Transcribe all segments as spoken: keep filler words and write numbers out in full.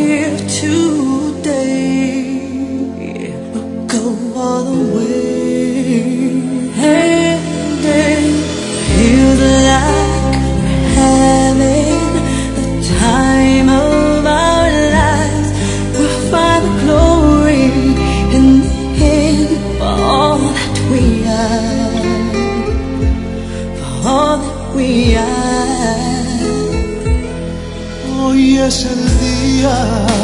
here today will go all the way. And it feels like we're having the time of our lives. We'll find the glory in the end for all that we are, for all that we are. Hoy es el día,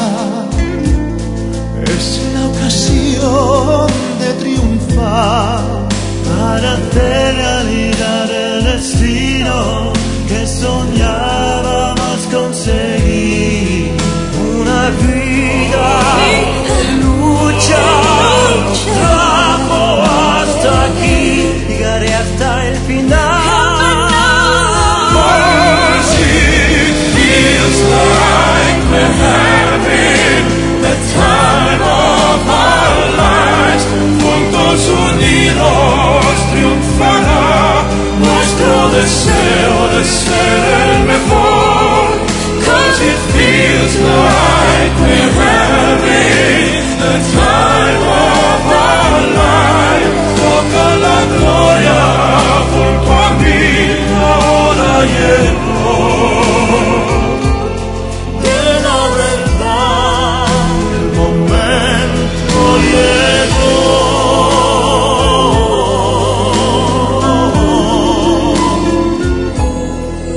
es la ocasión de triunfar para hacer realidad el destino que soñábamos conseguir. Una vida de lucha trajo hasta aquí, llegaré hasta el final. Like we're having the time of our lives. Juntos unidos triunfará nuestro deseo de ser el mejor. Cause it feels like we're having the time of our lives. Toca la gloria junto a mí, ahora llegó.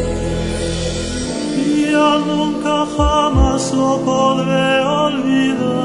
Nunca jamás lo podré olvidar.